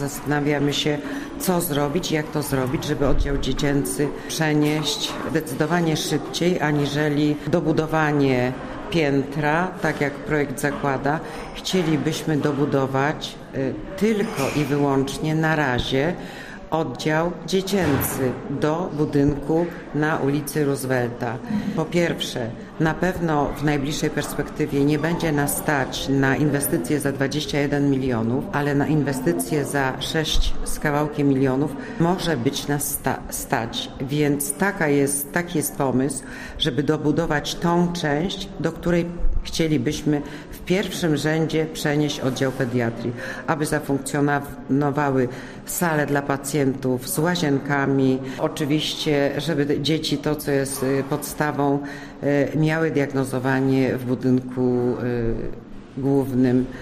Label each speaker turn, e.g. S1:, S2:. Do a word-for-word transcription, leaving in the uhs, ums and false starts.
S1: zastanawiamy się, co zrobić, jak to zrobić, żeby oddział dziecięcy przenieść zdecydowanie szybciej, aniżeli dobudowanie piętra, tak jak projekt zakłada. Chcielibyśmy dobudować y, tylko i wyłącznie na razie oddział dziecięcy do budynku na ulicy Roosevelta. Po pierwsze, na pewno w najbliższej perspektywie nie będzie nas stać na inwestycje za dwadzieścia jeden milionów, ale na inwestycje za sześć z kawałkiem milionów może być nas sta- stać. Więc taka jest, taki jest pomysł, żeby dobudować tą część, do której chcielibyśmy w pierwszym rzędzie przenieść oddział pediatrii, aby zafunkcjonowały sale dla pacjentów z łazienkami. Oczywiście, żeby dzieci, to co jest podstawą, miały diagnozowanie w budynku głównym